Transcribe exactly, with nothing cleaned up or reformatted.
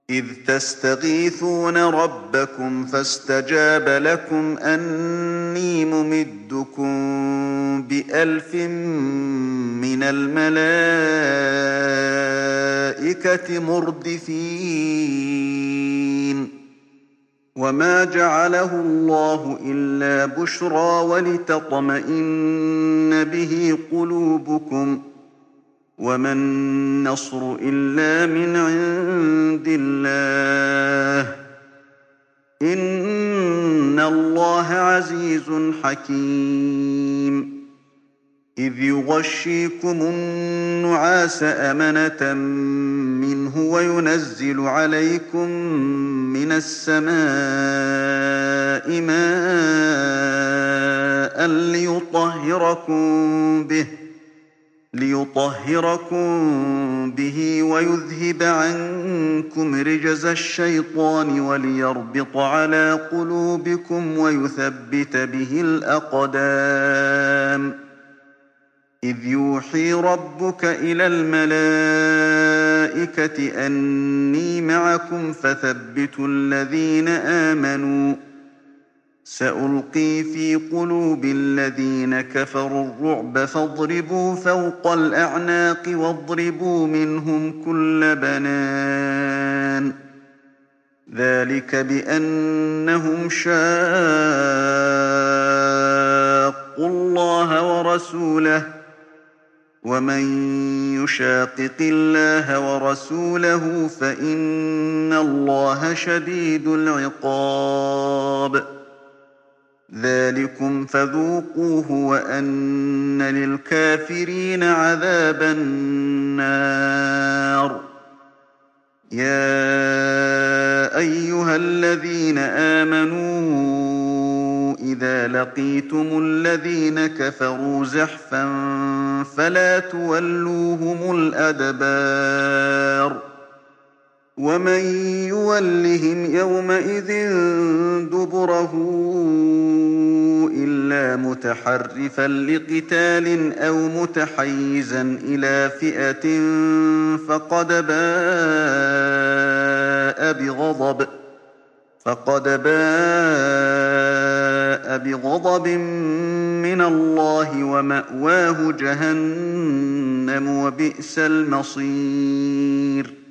إذ تستغيثون ربكم فاستجاب لكم أني ممدكم بألف من الملائكة مردفين وما جعله الله إلا بشرى ولتطمئن به قلوبكم وما النصر إلا من عند الله إن الله عزيز حكيم إذ يغشيكم النعاس أمنة منه وينزل عليكم من السماء ماء ليطهركم به ليطهركم به ويذهب عنكم رجز الشيطان وليربط على قلوبكم ويثبت به الأقدام إذ يوحي ربك إلى الملائكة أني معكم فثبتوا الذين آمنوا سألقي في قلوب الذين كفروا الرعب فاضربوا فوق الأعناق واضربوا منهم كل بنان ذلك بأنهم شاقوا الله ورسوله ومن يشاقق الله ورسوله فإن الله شديد العقاب ذلكم فذوقوه وأن للكافرين عذاب النار يا أيها الذين آمنوا إذا لقيتم الذين كفروا زحفا فلا تولوهم الأدبار ومن يولهم يومئذ دبره إلا متحرفا لقتال أو متحيزا إلى فئة فقد باء بغضب فقد باء بغضب من الله ومأواه جهنم وبئس المصير